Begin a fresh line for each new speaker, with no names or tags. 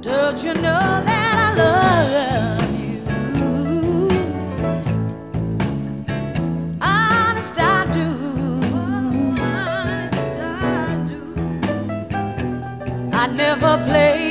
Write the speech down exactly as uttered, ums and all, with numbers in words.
Don't you know that I love you? Honest, I do. I never play